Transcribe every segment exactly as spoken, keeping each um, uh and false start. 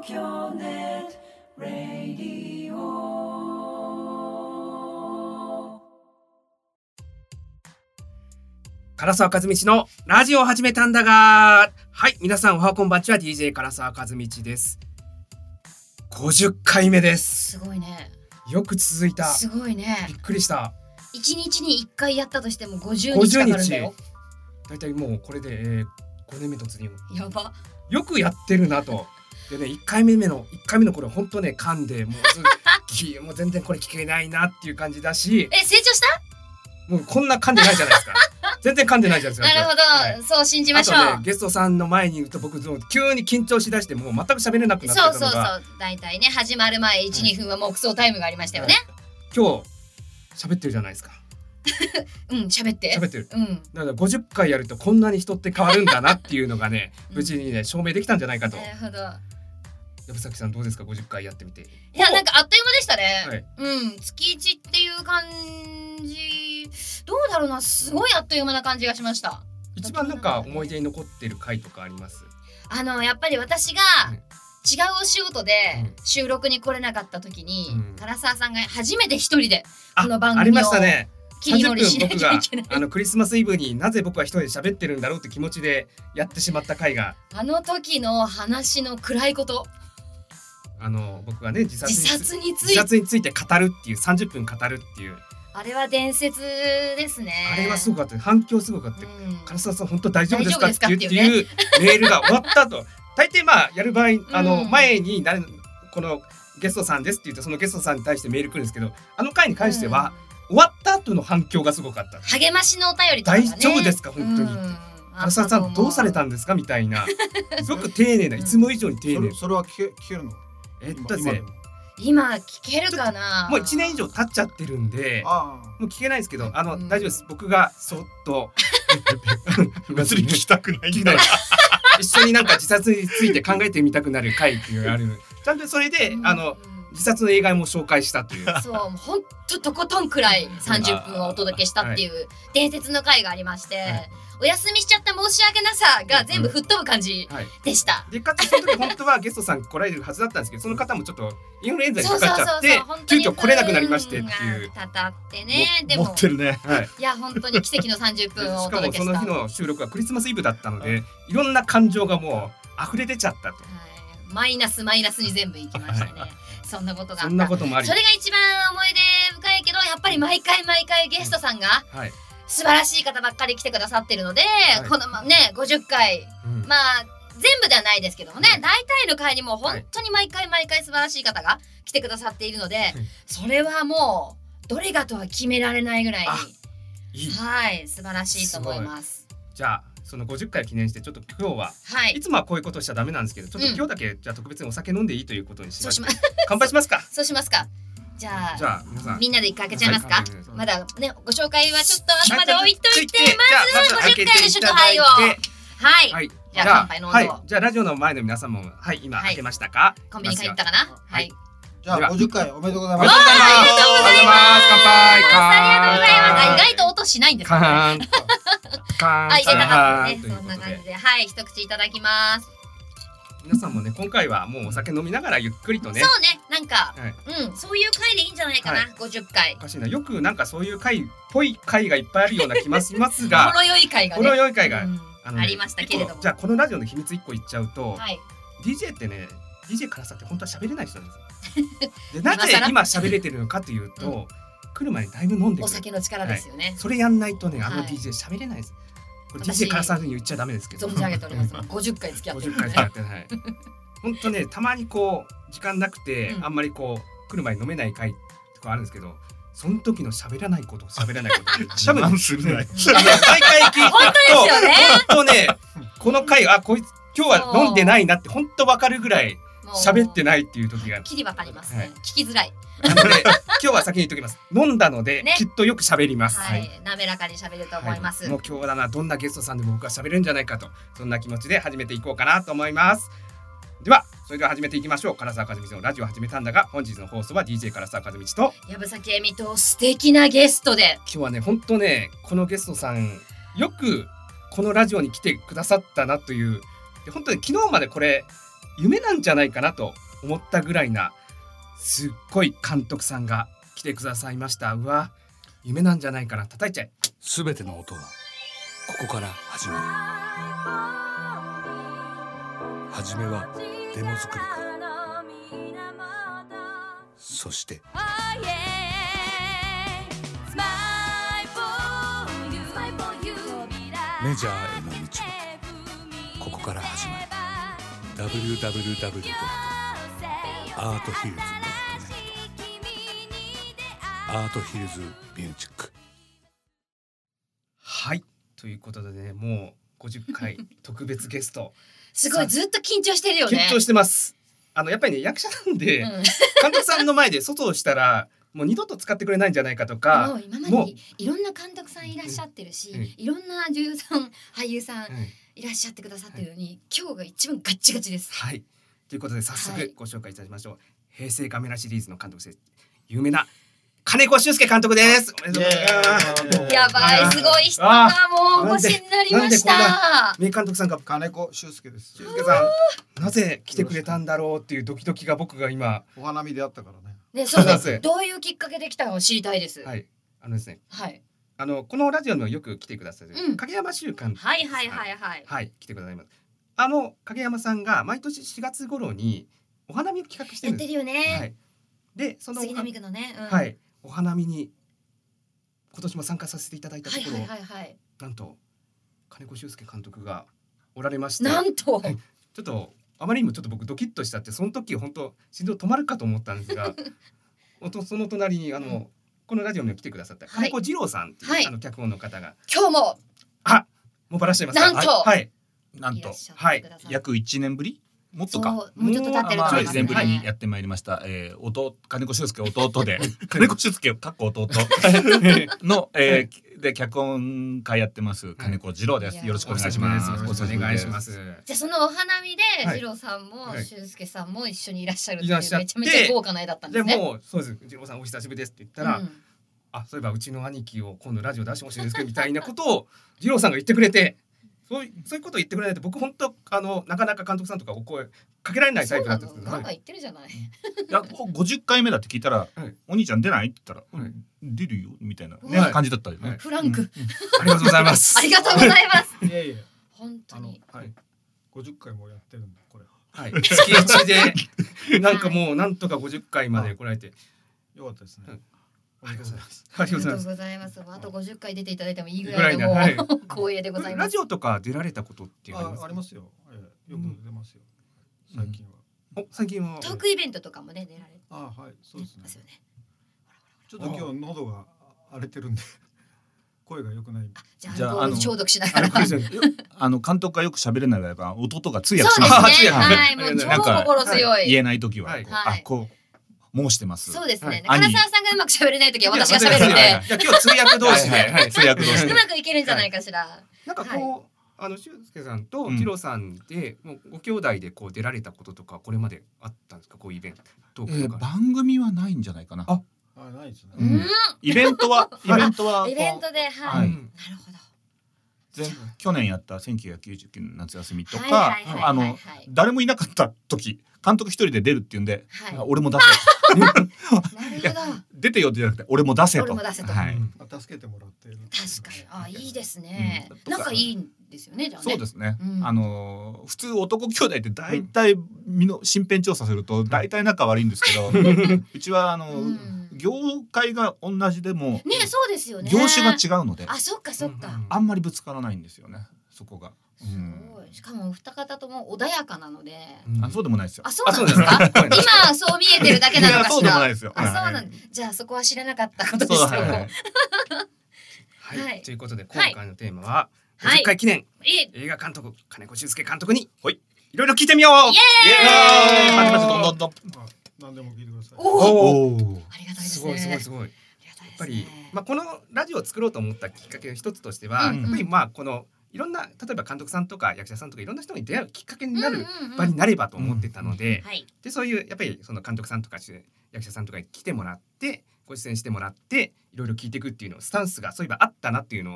東京ネットラディオ。 唐沢和道のラジオを始めたんだが、はい、皆さんおはこんばんちは。 ディージェー 唐沢和道です。ごじゅっかいめです。 すごいね。 よく続いた。 すごいね。 びっくりした。 いちにちにいっかいやったとしてもごじゅうにちかかるんだよ。 だいたいもうこれで、えー、ごねんめ突入。 やば。 よくやってるなと。でね、いっかいめ目のいっかいめの頃本当ね噛んでもうずもう全然これ聞けないなっていう感じだし、 え、成長した？ もうこんな噛んでないじゃないですか。全然噛んでないじゃないですか。 なるほど、はい、そう信じましょう。 あとね、ゲストさんの前にいると僕急に緊張しだしてもう全く喋れなくなってたのが、 そうそうそう、だいたいね始まる前 いち,に 分は黙想タイムがありましたよね、はい、 今日喋ってるじゃないですか。 うん、喋って喋ってる、 うん、 だからごじゅっかいやるとこんなに人って変わるんだなっていうのがね、うん、無事にね証明できたんじゃないかと。 なるほど。 藪崎さんどうですか、ごじゅっかいやってみて。 いや、なんかあっという間でしたね、 はい、 うん、月いちっていう感じ、どうだろうな、すごいあっという間な感じがしました。 一番なんか思い出に残ってる回とかあります？ あのやっぱり私が、うん、違うお仕事で収録に来れなかった時に、うん、唐沢さんが初めて一人でこの番組をありましたね。切り盛りしなきゃいけない。 あのクリスマスイブになぜ僕は一人で喋ってるんだろうって気持ちでやってしまった回が、 あの時の話の暗いこと、 あの僕がね自殺に自殺について自殺について語るっていうさんじゅっぷん語るっていう、 あれは伝説ですね。 あれはすごかった。反響すごかった。唐沢さん本当大丈夫ですかっていうっていうメールが終わった後、大抵まあやる場合、あの前に誰このゲストさんですって言ってそのゲストさんに対してメール来るんですけど、あの回に関しては、うん、終わった後の反響がすごかった。 励ましのお便りとかね、 大丈夫ですか本当にって、唐沢さんどうされたんですかみたいな、すごく丁寧な、いつも以上に丁寧な、 それ、それは聞け、聞けるの？ えっとですね、 今聞けるかな。 もういちねん以上経っちゃってるんでもう聞けないですけど、あの、うん、大丈夫です。僕がそっと別に聞きたくないんだ一緒になんか自殺について考えてみたくなる回っていうのがあるので、ちゃんとそれで、うん、あの自殺の映画も紹介したという、 そうほんととことんくらいさんじゅっぷんをお届けしたっていう伝説の回がありまして、はい、お休みしちゃった申し訳なさが全部吹っ飛ぶ感じでした、 うんはい、でかつその時本当はゲストさん来られるはずだったんですけど、その方もちょっとインフルエンザにかかっちゃって急遽来れなくなりましてっていう、 たたってね、 でも持ってるね、 はい、 いや本当に奇跡のさんじゅっぷんをお届けした。 しかもその日の収録はクリスマスイブだったので、いろんな感情がもう溢れ出ちゃったと、はい、 マイナスマイナスに全部いきましたね、はい、そんなことがあった。 そんなこともあり、 それが一番思い出深いけど、やっぱり毎回毎回ゲストさんが、うん、はい、素晴らしい方ばっかり来てくださってるので、はい、このねごじゅっかい、うん、まあ全部ではないですけどもね、はい、大体の回にも本当に毎回毎回素晴らしい方が来てくださっているので、はい、それはもうどれがとは決められないぐらいに、いい、はい、素晴らしいと思います。 じゃあそのごじゅっかいを記念してちょっと今日は、はい、いつもはこういうことしちゃダメなんですけど、ちょっと今日だけじゃあ特別にお酒飲んでいいということにしましょう。乾杯しますか。 そうしますか。じゃあ、 じゃあ皆さんみんなで一回開けちゃいますか、はい、まだねご紹介はちょっと後まで置いといて、まずごじゅっかいの祝杯を、はい、はい、じゃあ乾杯の音を、はい、 じゃあラジオの前の皆さんも、はい、今開けましたか、はい、 コンビニ帰ったかな、はい、はい、 じゃあごじゅっかいおめでとうございます。 ありがとうございます。 乾杯。 ありがとうございます。意外と音しないんですね。 カーンあ、入れたかったね。そんな感じで、はい、一口いただきます。 皆さんもね、今回はもうお酒飲みながらゆっくりとね。 そうね、なんか、はい、うん、そういう回でいいんじゃないかな、はい、ごじゅっかい。 おかしいな、よくなんかそういう回っぽい回がいっぱいあるような気もしますが、 ほろ酔い回がね、 ほろ酔い回が、うん、 あのね、ありましたけれども。 じゃあこのラジオの秘密いっこ言っちゃうと、 はい、 ディージェー ってね、ディージェー からさって本当は喋れない人なんですよ。でなぜ今喋れてるのかというと、うん、来る前にだいぶ飲んでる。 お酒の力ですよね。はい、 それやんないとね、あの ディージェー 喋れないです。これ ディージェー からさに言っちゃダメですけど。 存じ上げております。ごじゅっかい付き合ってる、ね。 ごじゅっかい付き合ってはい。本当ね、たまにこう時間なくて、うん、あんまりこう来る前に飲めない回とかあるんですけど、その時の喋らないこと喋らないこと多分するね。毎回聞いて本当ですよね。 本当ね、この回あこいつ今日は飲んでないなって本当わかるぐらい喋ってないっていう時がきりわかりますね、はい、聞きづらい。 なので今日は先に言っておきます。飲んだので、ね、きっとよく喋ります、 はいはい、滑らかに喋ると思います、 はい、もう今日だな、どんなゲストさんでも僕は喋るんじゃないかと、そんな気持ちで始めていこうかなと思います。ではそれでは始めていきましょう。唐沢和道のラジオを始めたんだが、本日の放送は ディージェー 唐沢和道と藪崎恵美と素敵なゲストで、 今日はね本当ね、このゲストさんよくこのラジオに来てくださったなという、で本当に昨日までこれ夢なんじゃないかなと思ったぐらいなすっごい監督さんが来てくださいました。うわ夢なんじゃないかな。叩いちゃえ。 すべての音はここから始まる。初めはデモ作りから、そしてメジャーへの道はここから始まる。 ダブリューダブリューダブリュー ドット アートヒルズ ドット ネット アートヒルズミュージック。 はいということでね、もうごじゅっかい特別ゲストすごいずっと緊張してるよね。 緊張してます。あのやっぱりね役者なんで、うん、監督さんの前で外をしたらもう二度と使ってくれないんじゃないかとか、 もう今までいろんな監督さんいらっしゃってるし、うん、いろんな女優さん俳優さんいらっしゃってくださってるのに、はい、今日が一番ガッチガチです。 はいということで早速ご紹介いたしましょう、はい、平成カメラシリーズの監督です。有名な金子俊介監督です。おめでとうございます。 やばいすごい人がもうお越しになりました。 名監督さんが金子俊介です。 俊介さんなぜ来てくれたんだろうっていうドキドキが僕が今お花見であったからね。 ねそうです。どういうきっかけで来たかを知りたいです。 はいあのですね。 はい。 あのこのラジオにもよく来てくださる、うん、影山修監督。 はいはいはいはいはい来てくださいます。あの影山さんが毎年しがつ頃にお花見を企画してるんです。 やってるよね。 はい。でその杉並区のね、うん、 はい。お花見に今年も参加させていただいたところ、 はいはいはいはい、 なんと金子俊介監督がおられまして、 なんと、 はい、ちょっとあまりにもちょっと僕ドキッとしたって、その時本当心臓止まるかと思ったんですがその隣にあの、うん、このラジオに来てくださった金子二郎さんっていう、はい、あの脚本の方が今日もあもうバラしてますか。 なんと、 はい、 なんとはい約いちねんぶりもっとかもうちょっと経ってると思います。 いちねんぶりにやってまいりました、はいえー、弟金子俊介弟で金子俊介かっこ弟の、えー、で脚本会やってます金子二郎です。よろしくお願いします。 よろしくお願いします。 じゃあそのお花見で二郎さんも俊介さんも一緒にいらっしゃるっていうめちゃめちゃ豪華な絵だったんですね。 でもそうです二郎さんお久しぶりですって言ったら、うん、あそういえばうちの兄貴を今度ラジオ出してほしいんですけどみたいなことを二郎さんが言ってくれて。そういう、そういうことを言ってくれないと僕本当あのなかなか監督さんとかお声かけられないタイプだったんですけど、 ガンガン言ってるじゃない。いやごじゅっかいめだって聞いたら、はい、お兄ちゃん出ないって言ったら、はい、出るよみたいな、ねはい、感じだったよね、はい、 フランク、うんうん、 ありがとうございますありがとうございますいやいや本当にはい、ごじゅっかいもやってるんだこれはい月いちでなんかもうなんとかごじゅっかいまで来られてよかったですね、はいありがとうございます。 ありがとうございます。あとごじゅっかい出ていただいてもいいぐらいのもう、はい、光栄でございます。 ラジオとか出られたことってありますか？ あ、ありますよ。よく出ますよ。うん、最近は。 お、最近は。 トークイベントとかもね出られて。 あ、はい、そうですね。 ですよね。 ちょっと今日喉が荒れてるんで声が良くない。 じゃあ、じゃああの消毒しながら。 あの監督がよく喋れない場合は弟が通訳します。 そうですね。はい、もう超心強い。 言えないときは、あ、こう。申してます。 そうですね。唐沢さんがうまく喋れないときは私が喋るんで。 いや今日通訳同士で、 通訳同士でうまくいけるんじゃないかしら。 なんかこうあの俊介さんと二郎さんでもうご兄弟でこう出られたこととかこれまであったんですか？こういうイベント。 番組はないんじゃないかな。 あ、ないですね。 イベントはイベントはイベントではい。なるほど。 去年やったせんきゅうひゃくきゅうじゅうきゅうねん夏休みとか、あの誰もいなかった時監督一人で出るっていうんで、俺も出せ。出てよってじゃなくて俺も出せと。 はい。 助けてもらってる。 確かにあいいですね。なんかいいんですよねじゃあね。 そうですね。あの普通男兄弟って大体身の身辺調査すると大体仲悪いんですけど、うちはあの業界が同じでもねそうですよね。 業種が違うので。 あそっかそっか。 あんまりぶつからないんですよねそこが。 すごい。しかもお二方とも穏やかなので。 あそうでもないですよ。 あそうなんですか。今そう見えてるだけなのかしら。 そうでもないですよ。 あそうなん。じゃあそこは知らなかったことですよ。 はい。ということで今回のテーマはごじゅっかい記念映画監督金子俊介監督にいろいろ聞いてみよう。イエーイ。 パチパチどんどんどん。 何でも聞いてください。 おお。ありがたいですね。 すごいすごいすごい。やっぱりまあこのラジオを作ろうと思ったきっかけの一つとしてはやっぱりまあこのいろんな例えば監督さんとか役者さんとかいろんな人に出会うきっかけになる場になればと思ってたので、でそういうやっぱりその監督さんとか役者さんとかに来てもらってご出演してもらっていろいろ聞いていくっていうのスタンスがそういえばあったなっていうのを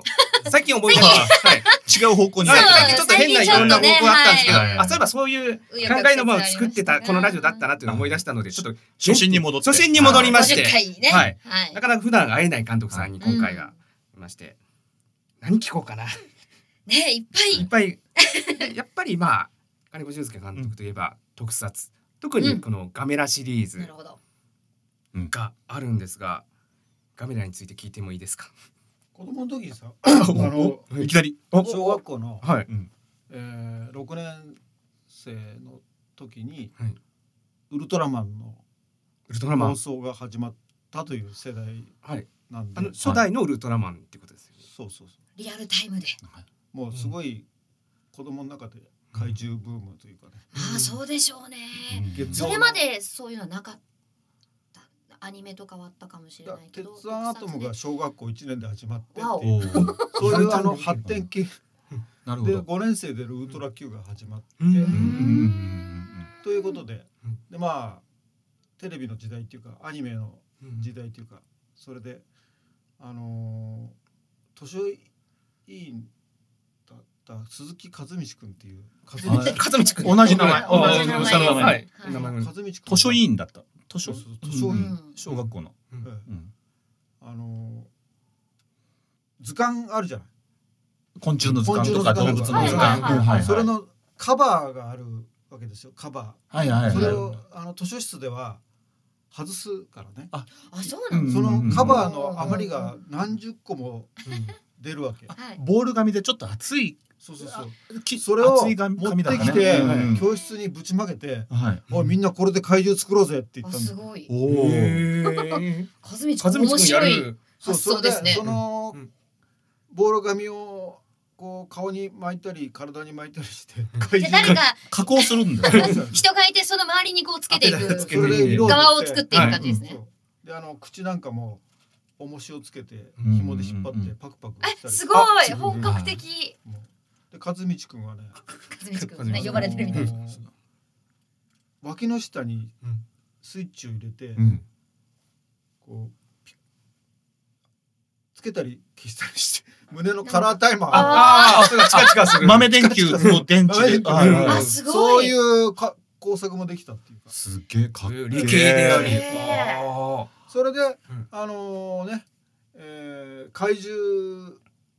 最近思い出してはい違う方向にそう最近ちょっと変ないろんな方向あったんですけど、 はいはいあそういえばそういう考えの場を作ってたこのラジオだったなというのを思い出したので、ちょっと初心に戻って初心に戻りまして、 ごじゅっかいね。 はいはいなかなか普段会えない監督さんに今回がいまして、何聞こうかな。 ねいっぱい。 いっぱいやっぱりまあ金子俊介監督といえば特撮、特にこのガメラシリーズなるほど。 があるんですが、ガメラについて聞いてもいいですか。 子供の時にさあのいきなり小学校の、 はい、 えー、ろくねん生の時に、 はい、 ウルトラマンのウルトラマン放送が始まったという世代なんで、 あの初代のウルトラマンってことですよね。 そうそうそうリアルタイムで。 もうすごい子供の中で怪獣ブームというかね、 ああそうでしょうね。 月それまでそういうのはなかった。アニメとかはあったかもしれないけど。 鉄腕アトムが小学校いちねんで始まってってわおおーそういうあの発展系でなるほどごねん生でウルトラ Q が始まって、 うんうんうんということで、 うんでまあテレビの時代っていうかアニメの時代っていうか、それであのー、図書委員だった鈴木和道くんっていう和道はい和道くん同じ名前あ同じ名前下の名前はいはい名前和道くん図書委員だった図書そうそう図書委員、 うん小学校のうんええうんあのー、図鑑あるじゃない、 昆虫の図鑑とか動物の図鑑はいはいはいうんはいそれのカバーがあるわけですよ。カバー、 はいはいはいそれをあの図書室では外すからね、 あそうなんですそね。 のカバーの余りが何十個も出るわけ、 はい。 ボール紙でちょっと厚いそうそうそうきそれを厚い紙持っ紙だったねてきて、 うん教室にぶちまけて、 はいおいみんなこれで怪獣作ろうぜって言あったんだすごい。 おおへー和道和道くんや面白い。 る。 そう発想ですねそれその、 うんボール紙をこう顔に巻いたり体に巻いたりして怪で獣誰か加工するんだよ人がいてその周りにこうつけていくつけそれで色を塗って側を作っていく感じですね。 そうであの口なんかも重しをつけてうん紐で引っ張ってパクパクしたありすごいあ本格的。 もうで和道くんはね和道くんね呼ばれてるみたいあな。 の脇の下にうんスイッチを入れて、 うんこうピッつけたり消したりして胸のカラータイマーああ、それがチカチカする。 豆電球の電池で豆電球はいはいあすごい。 そういうか工作もできたっていうかすげえかっけえ理系であり。 へあそれで、 んあのね、えー怪獣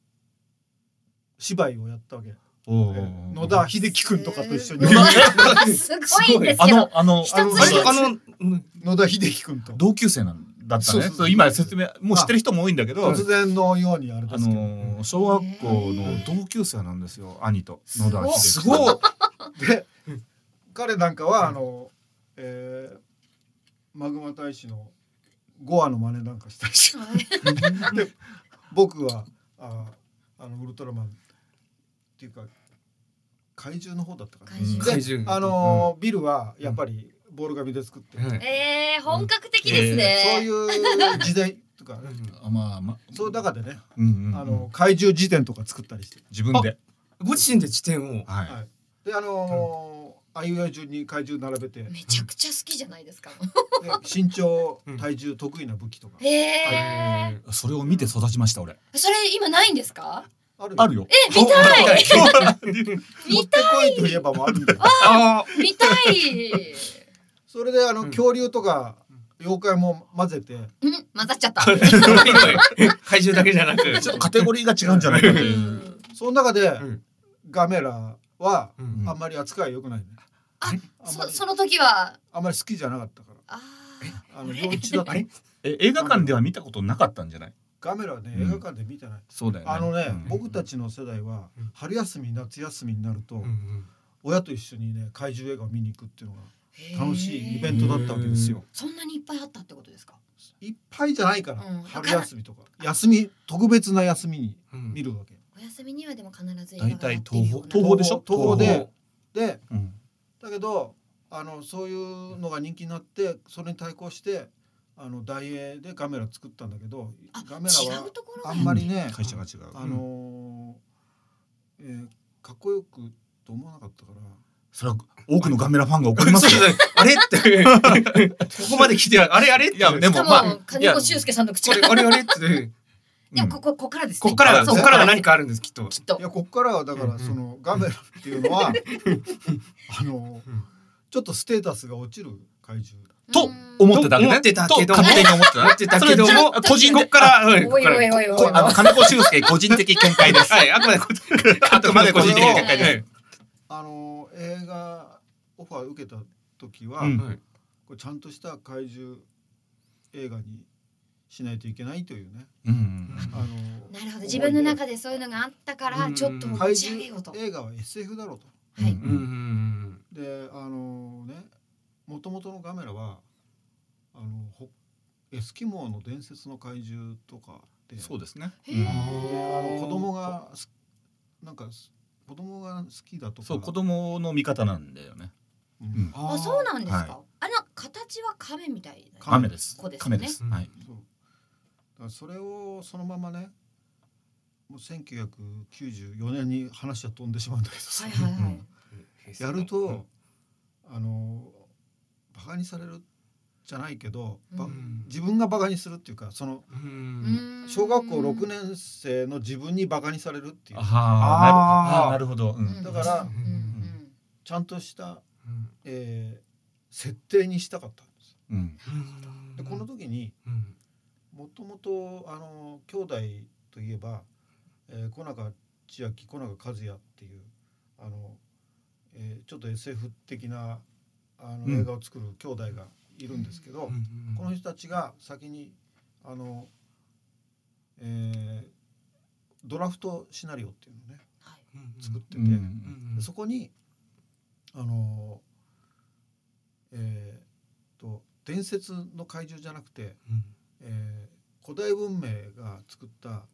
芝居をやったわけ、 おえーー野田秀樹くんとかと一緒にすごいすごいんですあけどの。あの一つあ。あれあの、うん野田秀樹くんと同級生なんだったそうそうそうねそう今説明もう知ってる人も多いんだけど突然のようにあれであすけど、 のー小学校の同級生なんですよ兄と野田秀樹すごい。 で彼なんかはあの、えーマグマ大使のゴアの真似なんかしたりしてで僕はああのウルトラマンっていうか怪獣の方だったかな。 怪獣で怪獣あのービルはやっぱりボール紙で作って、 はいえー、本格的ですね。 そういう時代とか、 あまあまあそういう中でね、 うんうんうんあの怪獣辞典とか作ったりして、 自分でご自身で辞典を。 はいはい、であのーあいうえお順に怪獣並べて、でめちゃくちゃ好きじゃないですか。 身長うん体重得意な武器とか、 へえ。 それを見て育ちました俺それ今ないんですか？ あるあるよえ見たい持ってこいといえばもあるんだよ。 あ見たい。 それであの、 うん恐竜とか妖怪も混ぜて、 うん混ざっちゃった。 あ。怪獣だけじゃなく。 ちょっとカテゴリーが違うんじゃないかというその中で、 んガメラはうんあんまり扱い良くないね。 ああんまりそその時はあんまり好きじゃなかったから。 ああの幼稚だった。 あれえ映画館では見たことなかったんじゃないガメラはねうん映画館で見てない。 そうだよねあのね、 うん僕たちの世代はうん春休み夏休みになると、 うん親と一緒にね怪獣映画を見に行くっていうのがー楽しいイベントだったわけですよ。 そんなにいっぱいあったってことですか？ いっぱいじゃないから、 うん春休みとか休み特別な休みにうん見るわけ。 お休みにはでも必ず映画が大体やってるような東宝でしょ東宝ででうんだけどあのそういうのが人気になってそれに対抗してあの大英でガメラ作ったんだけどあガメラ違はうところがあんまりね会社が違うあのーえーかっこよくと思わなかったからそれは多くのガメラファンが怒りますよあれってここまで来てあれあれっていやでもしかまあも金子修介さんの口これからあれあれってでもここここからですね。 ここからそうここからは何かあるんですきっと。 きっといやここからはだからそのガメラっていうのはあのちょっとステータスが落ちる怪獣と思ってたけどね。 思ってたけどもと勝手に思ってた思ってたけどもそれ個人的ここからはいこおいおこからいおいおい。 こあの金子修介個人的見解です。 はいあくまでこあくまで個人的見解です。 あの映画オファー受けた時は、 うんはいこれちゃんとした怪獣映画にしないといけないというね、 うんあのなるほど、自分の中でそういうのがあったからちょっと持怪ち上げようと。 獣映画は エスエフ だろうと。 はい。 うんうんであのねもともとのガメラはあのほエスキモーの伝説の怪獣とかで、 そうですね。 へーであの子供がすなんかす子供が好きだとか、 そう子供の味方なんだよね。 うんうんあ、そうなんですはか。あの形は亀みたいな。 亀です子ですね。 亀です。 うんはい。 そうだからそれをそのままねもうせんきゅうひゃくきゅうじゅうよねんに話は飛んでしまうんだけどさ、 はいはいはい。 うんやると、あのバカにされるじゃないけど、ばうん自分がバカにするっていうかそのうん小学校ろくねん生の自分にバカにされるっていう、 あああーなるほど。うんだからうんうんちゃんとした、 うんえー設定にしたかったんです。 うんでこの時にうんもともとあの兄弟といえば、えー、小中千秋小中和也っていうあの、えーちょっと エスエフ 的なあのうん映画を作る兄弟がいるんですけど、この人たちが先にあの、えードラフトシナリオっていうのをね作ってて、 うんでそこにあの、えー、と伝説の怪獣じゃなくて、えー古代文明が作ったあの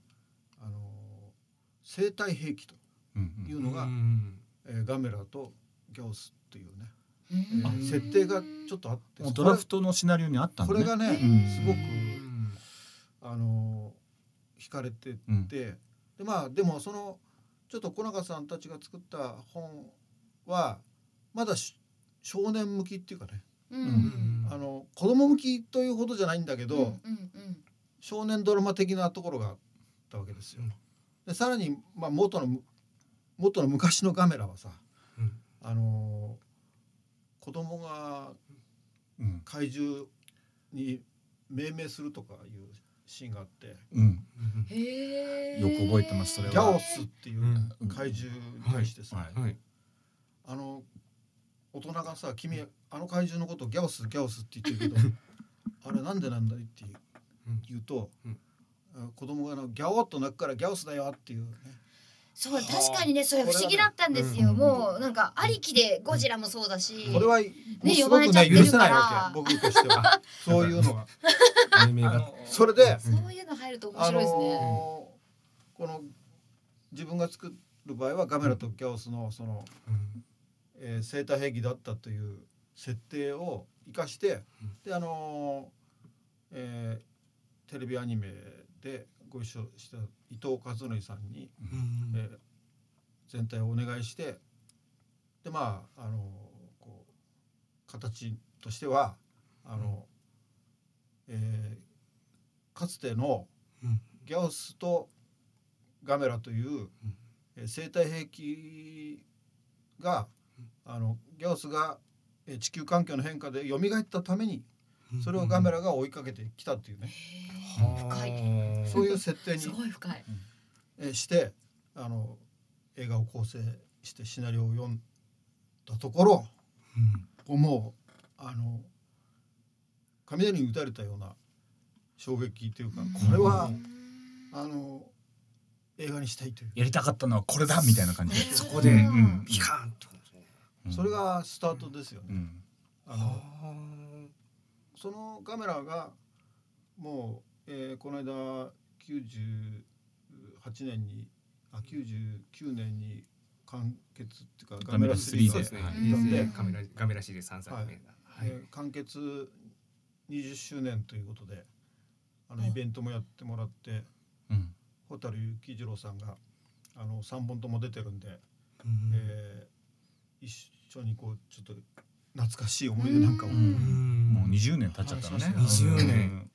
生態兵器とうんいうのが、えーガメラとギャオスっていうね、 うんえー設定がちょっとあって、 もうドラフトのシナリオにあったんだね。 これがね、 うんすごくあの惹かれてって、 うんでまあでもそのちょっと小中さんたちが作った本はまだし少年向きっていうかね、 うんうんあの子供向きというほどじゃないんだけど、 うんうん少年ドラマ的なところがあったわけですよ。でさらに、まあ、元の元の昔のガメラはさ、 うんあの子供がうん怪獣に命名するとかいうシーンがあって、 うんへえ。 よく覚えてますそれはギャオスっていううん怪獣に対してさ、 はいはいあの大人がさ君あの怪獣のことをギャオスギャオスって言ってるけどあれなんでなんだいって言うと、 うんあ子供があのギャオッと泣くからギャオスだよっていうね。 そう確かにねそれ不思議だったんですよ。 うんもうなんかありきでゴジラもそうだし。 これはもうす呼ごくねばれちゃってるから許せないわけ僕としてはそういうのが。 命名があのそれで、 そういうの入ると面あの白いですね。 この自分が作る場合はガメラとギャオスのその、えー生態兵器だったという設定を生かして、であのーえーテレビアニメでご一緒した伊藤和則さんに、えー全体をお願いしてでまああのーこう形としてはあの、えーかつてのギャオスとガメラという、えー生態兵器があのギャオスがえー地球環境の変化で蘇ったためにそれをガメラが追いかけてきたっていうね、 へー深い。 そういう設定にすごい深い。 えーしてあの映画を構成してシナリオを読んだところ、もうあの雷に打たれたような衝撃というか、これはあの映画にしたいという、 やりたかったのはこれだみたいな感じで。 そこでうんピカーンってことですねうんそれがスタートですよね。 うんあのそのカメラがもう、えーこの間きゅうじゅうはちねんにあきゅうじゅうきゅうねんに完結っていうかガメラスリーそうですねがうんで、 ガメラガメラシリーズさんさいめがえー完結にじゅっしゅうねんということであのイベントもやってもらってうん蛍幸次郎さんがあのさんぼんとも出てるんで、えー一緒にこうちょっと懐かしい思い出なんかを、 うんもうにじゅうねん経っちゃったのね。 にじゅうねん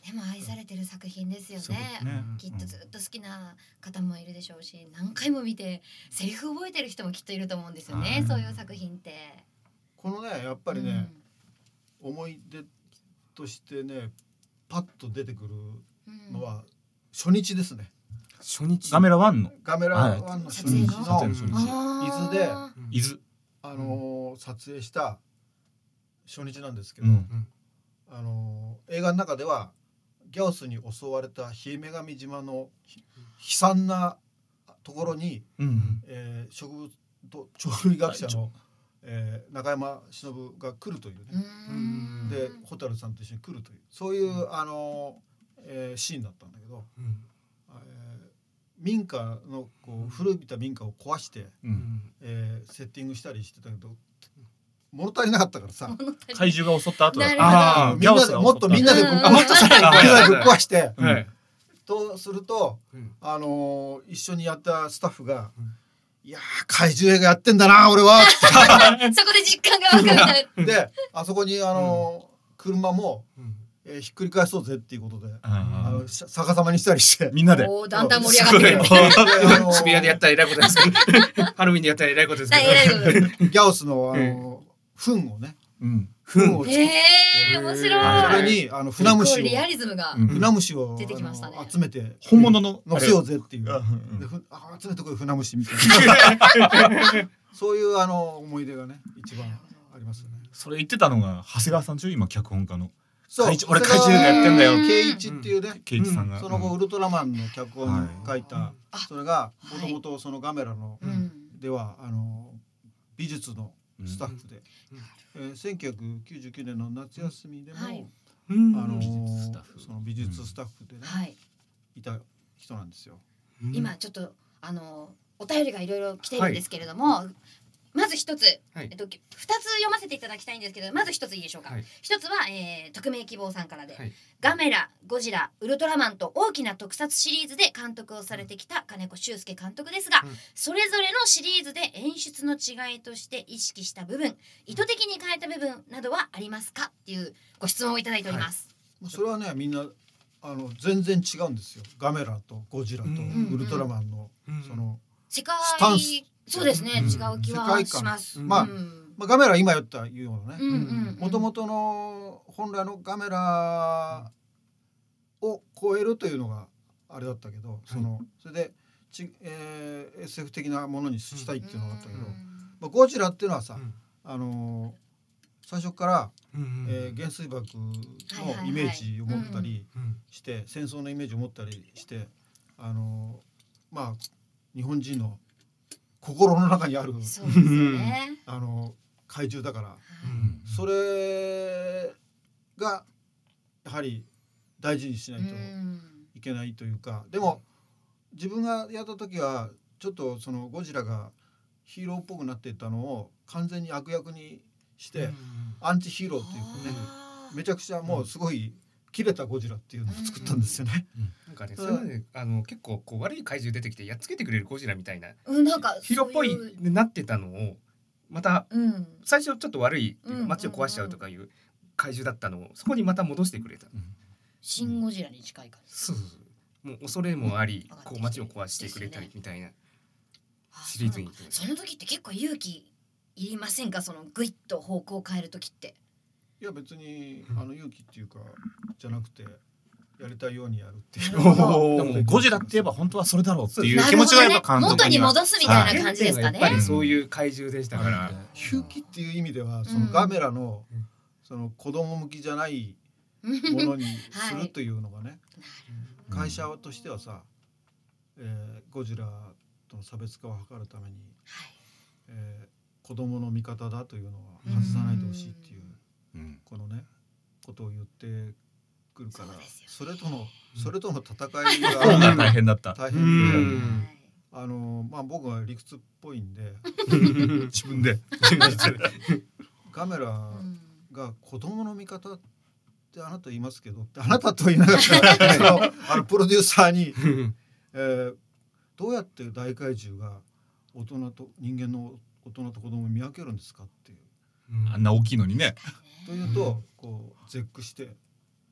でも愛されてる作品ですよそうね。 ねきっとずっと好きな方もいるでしょうし、何回も見てセリフ覚えてる人もきっといると思うんですよね、 うんそういう作品って。 このねやっぱりね、思い出としてねパッと出てくるうんのは初日ですね。 初日ガメラワンのガメラワンの初日の撮影の撮影の初日あー伊豆で伊豆あのー撮影した初日なんですけど、 うんあのー映画の中ではギャオスに襲われた比叡女神島のひ悲惨なところに、 うんえー植物と鳥類学者の、えー中山忍が来るといううね、 んで蛍さんと一緒に来るというそういう、あのーえーシーンだったんだけど、えー民家のこう古びた民家を壊して、 うんえーセッティングしたりしてたけど物足りなかったからさ、 怪獣が襲った後だった。 なるほどあーみんなでもっとみんなでぶっうん壊してみんなでぶっ壊してうんはいとすると、 うんあのー一緒にやったスタッフがうん 「いやー怪獣映画やってんだな俺は」っそこで実感が湧くみたいな。 てであそこにあのー車も、 うんえーひっくり返そうぜっていうことで、ああのし逆さまにしたりして。 みんなでおーだんだん盛り上がってくる。 であのー渋谷でやったら偉いことですけどハロウィンでやったら偉いことですけど大偉いことギャオスのあのー糞をねうん糞を作って、 へえ面白い。 それにあの船虫をすごいリアリズムが。 うん船虫を出てきましたねあの集めて本物の乗せようぜっていう。 あれうんでふあ集めてこい船虫みたいなそういうあの思い出がね一番ありますよね。 それ言ってたのが長谷川さん中今脚本家のそう怪獣俺怪獣映画やってんだようん圭一っていうね、 圭一さんがその後ウルトラマンの脚本に書いた、 はいそれがはいもともとそのガメラの、 うんではあの美術のスタッフで、えーせんきゅうひゃくきゅうじゅうきゅうねんの夏休みでも、 はいうんあの美術スタッフその美術スタッフでね、 はい。 いた人なんですよ。 今ちょっとあのお便りがいろいろ来てるんですけれども、まず一つ、 はいえっと二つ読ませていただきたいんですけど、まず一ついいでしょうか。 はい一つは、えー、匿名希望さんからで、 はいガメラ、ゴジラ、ウルトラマンと大きな特撮シリーズで監督をされてきた金子修介監督ですが、 うんそれぞれのシリーズで演出の違いとして意識した部分、意図的に変えた部分などはありますかっていうご質問をいただいております。 それはねみんなあの全然違うんですよ。ガメラとゴジラとうんウルトラマンの、 うんその、 世界スタンスそうですね、 うん違う気はします。 世界観まあうんまあ、ガメラは今言ったいうようなね、 うんうんうんもともとの本来のガメラを超えるというのがあれだったけど、そのそれでち、えー、エスエフ 的なものにしたいっていうのがあったけど、まあ、ゴジラっていうのはさ、 うんあのー最初から、 うんえー原水爆はいはいはいのイメージを持ったりうんして、戦争のイメージを持ったりして、あのーまあ日本人の心の中にある、 そうですよね。 あのー怪獣だから。 うんそれがやはり大事にしないとうんいけないというか、でも自分がやった時はちょっとそのゴジラがヒーローっぽくなっていったのを完全に悪役にしてアンチヒーローっていうかね、 あーめちゃくちゃもうすごい切れたゴジラっていうのを作ったんですよね。 なんかね、それまであの結構こう悪い怪獣出てきてやっつけてくれるゴジラみたいなうん、なんかヒーローっぽいそういうなってたのをまたうん、 最初ちょっと悪いっていうかうん街を壊しちゃうとかいう怪獣だったのをそこにまた戻してくれた。 シンゴジラに近い感じ。 そうそうそう。もう恐れもあり、 うんこう街を壊してくれたりみたいなあシリーズに。 その時って結構勇気いりませんか、そのグイッと方向を変える時って。 いや別にうんあの勇気っていうかじゃなくてやりたいようにやるっていなるほどう。 でもゴジラって言えば本当はそれだろうっていうな気持ちがやっぱ監元に督には戻すみたいな感じですかやっぱりね。 そういう怪獣でしたから。 勇気っていう意味ではそうんのガメラのうんその子供向きじゃないうんものにするというのがね、 うん会社としてはさ、えーゴジラとの差別化を図るために、えー子供の味方だというのは外さないでほしいっていううんこのねことを言ってくるから、 そうですよねそれとのそれとの戦い本がが大変だったう大変で、 んあのまあ僕は理屈っぽいんで自分でガメラうんが子供の味方ってあなた言いますけどってあなたと言いながらそのあのプロデューサーに、えーどうやって大怪獣が大人と人間の大人と子供を見分けるんですかっていうあんな大きいのにねというとこう絶句して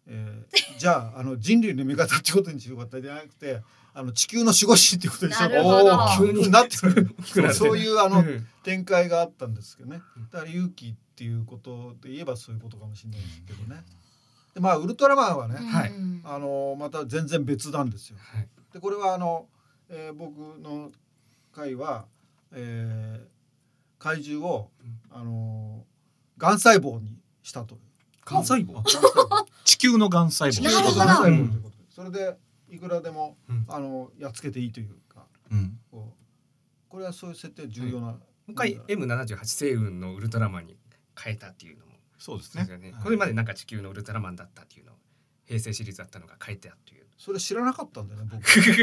えー、じゃああの人類の味方ってことにしようかったじゃなくてあの地球の守護神っていうことにしようかな急になってくるそうそういうあの、 うん、 展開があったんですけどね。だから勇気っていうことで言えばそういうことかもしれないですけどね。でまあウルトラマンはね、 はい、 あのまた全然別なんですよ。 はい、 でこれはあの、えー、僕の回は、えー、怪獣を、あのがん細胞にしたという。 がん細胞地球のがん細胞なるほどがん細胞ということで、それでいくらでも、 うん、 あのやっつけていいというか、 うん、 こうこれはそういう設定重要な、 もう一回 エムななじゅうはち 星雲のウルトラマンに変えたっていうのもそうですね。 そうですよね。これまでなんか地球のウルトラマンだったっていうのを平成シリーズだったのが変えてあっていう。 それ知らなかったんだよね僕。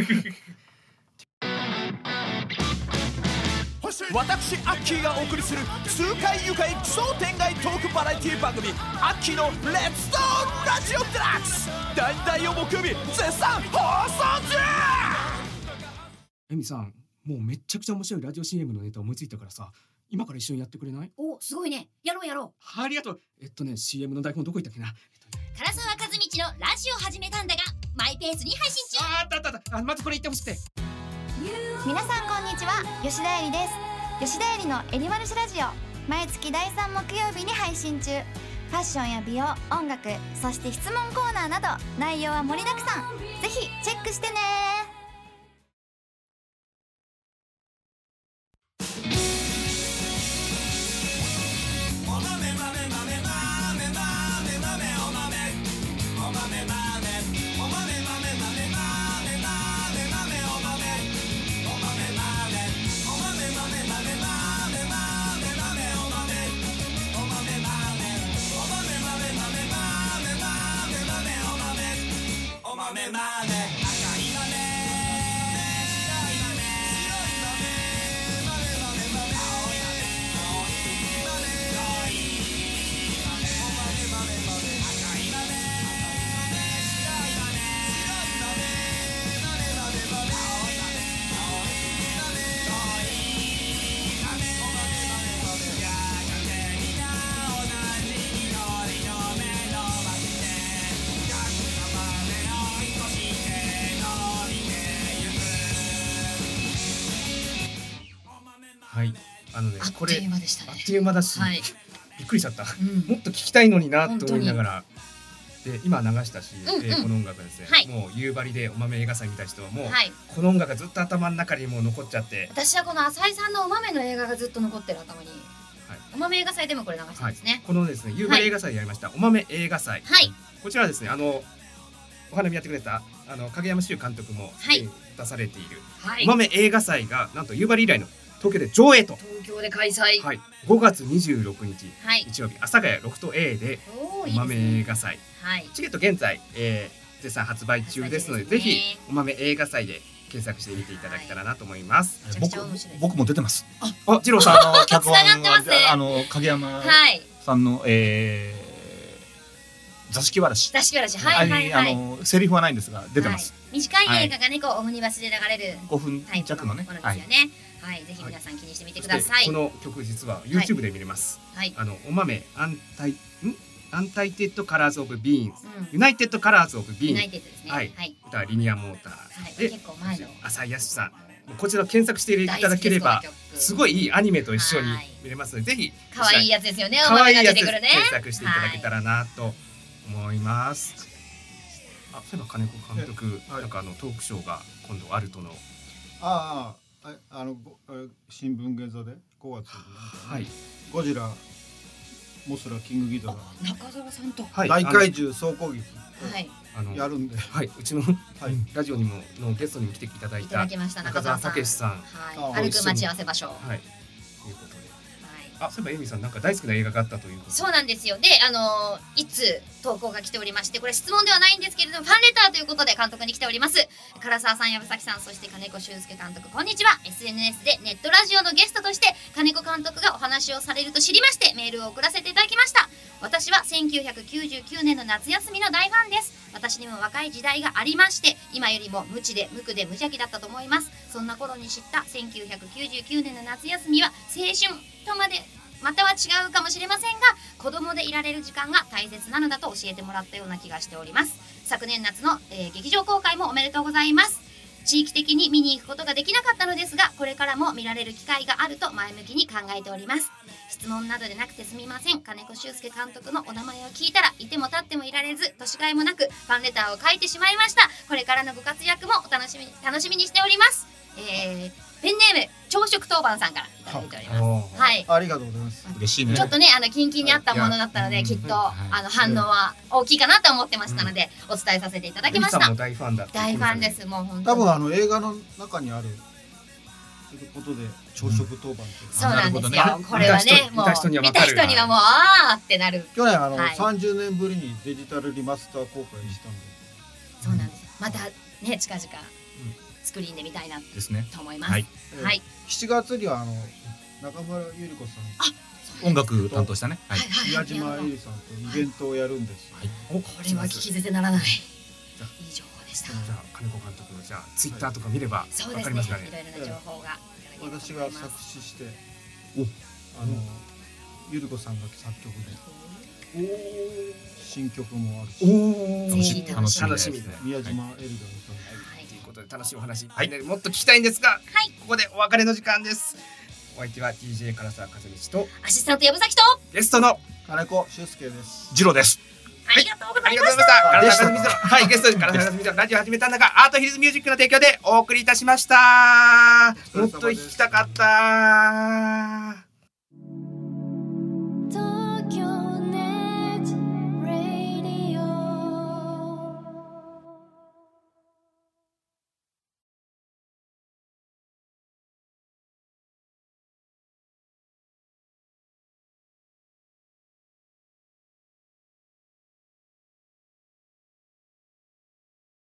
私アッキーがお送りする痛快愉快奇想天外トークバラエティ番組アッキーのレッツトーラジオデラックス大々を木曜日絶賛放送中。 エミさん、もうめっちゃくちゃ面白いラジオ シーエム のネタ思いついたからさ、今から一緒にやってくれない？ お、すごいね。やろうやろう。 ありがとう。えっとね シーエム の台本どこ行ったっけな。 唐沢和道のラジオ始めたんだがマイペースに配信中。 あーあったあったあった。まずこれ言ってほしくて。 皆さんこんにちは、吉田えりです。吉田えりのえりまるしラジオ、毎月だいさん木曜日に配信中。ファッションや美容、音楽、そして質問コーナーなど内容は盛りだくさん。ぜひチェックしてね。 はい、あのね、これあっという間でしたね。 あっという間だし、 はい、 びっくりしちゃった、 うん、 もっと聞きたいのになと思いながらで今流したし、 うんうん、 でこの音楽ですね、 はい、 もう夕張でお豆映画祭見た人はもう、 はい、 この音楽がずっと頭の中にもう残っちゃって、 私はこの浅井さんのお豆の映画がずっと残ってる頭に、はい、お豆映画祭でもこれ流したんですね、はい、 このですね夕張映画祭でやりました、はい、お豆映画祭、 はい、 こちらはですねあのお花見やってくれたあの影山修監督も出されている、はい、お豆映画祭がなんと夕張以来の東京で上映と、 東京で開催、 はい、ごがつにじゅうろくにち、 はい、 日曜日阿佐ヶ谷ロフト A でお豆映画祭、 はい、 チケット現在、えー、絶賛発売中ですので、ぜひお豆映画祭で検索してみていただけたらなと思います。 はい、 僕僕も出てます。 あ、あ、次郎さんあの脚本はあの影山さんの、はい、えー座敷わらし。 座敷わらし、はいはいはい。 あのセリフはないんですが出てます。 はい、短い映画がね、こうオムニバスで流れるごふん弱のね。 ものですよね。はい、ぜひ皆さん気にしてみてください。 この曲実は YouTube で見れます。 はい。 あのお豆アンタイんアンタイテッドカラーズオブビーンズ、ユナイテッドカラーズオブビーンズ。ユナイテッドですね。はい。歌はリニアモーターで結構前の浅井康さん。こちら検索していただければすごいいいアニメと一緒に見れますので、ぜひ可愛いやつですよね。 可愛いやつ検索していただけたらなと思います。あ、そういえば金子監督、なんかあのトークショーが今度あるとの。 ああ、あの新聞現座でごがつ、はい、ゴジラ、モスラ、キングギドラ、 中澤さんと大怪獣総攻撃、はい、あのやるんで、 はい、うちのラジオにものゲストにも来ていただいた中澤武さん、 はい、歩く待ち合わせ場所、 はい、ということで。あ、そういえばエミさんなんか大好きな映画があったということ。 そうなんですよ。で、あのー、いつ投稿が来ておりまして、これ質問ではないんですけれどもファンレターということで監督に来ております。唐沢さん、藪崎さん、そして金子修介監督、こんにちは。 エスエヌエス でネットラジオのゲストとして金子監督がお話をされると知りましてメールを送らせていただきました。私はせんきゅうひゃくきゅうじゅうきゅうねんの夏休みの大ファンです。私にも若い時代がありまして、今よりも無知で無垢で無邪気だったと思います。そんな頃に知ったせんきゅうひゃくきゅうじゅうきゅうねんの夏休みは青春とまでまたは違うかもしれませんが、子供でいいられる時間が大切なのだと教えてもらったような気がしております。昨年夏の、えー、劇場公開もおめでとうございます。地域的に見に行くことができなかったのですが、これからも見られる機会があると前向きに考えております。質問などでなくてすみません。金子修介監督のお名前を聞いたらいても立ってもいられず、年がいもなくファンレターを書いてしまいました。これからのご活躍もお楽しみに楽しみにしております。えーペンネーム朝食当番さんからいただいております。はい。 ありがとうございます。 嬉しいね。 ちょっとねあのキンキンにあったものだったので、きっとあの反応は大きいかなと思ってましたので、お伝えさせていただきました。 大ファンだ。 大ファンです。もう本当に。 多分あの映画の中にあることで朝食当番って。 そうなんですよ。これはねもう見た人にはもうあーってなる。 去年あのさんじゅうねんぶりにデジタルリマスター公開したんで。 そうなんです。またね近々。スクリーンで見たいなと思います。はい。はい。 しちがつにはあの中村ゆり子さん、 音楽担当したね。 はい。宮島えりさんとイベントをやるんです。 はい。これは聞き捨てならない。いい情報でした。 じゃあ金子監督のじゃあツイッターとか見ればわかりますかね。 いろいろな情報が。 私が作詞して、あのゆり子さんが作曲で、新曲もあるし、 楽しみ楽しみです。 宮島えりが歌う。 楽しいお話、はい、もっと聞きたいんですが、はい、ここでお別れの時間です。お相手は ディージェー 唐沢和道とアシスタント藪崎とゲストの金子修介です。 次郎です。 ありがとうございました。 はい、ゲストから唐沢和道ラジオ始めたんだがアートヒルズミュージックの提供でお送りいたしました。もっと聞きたかった。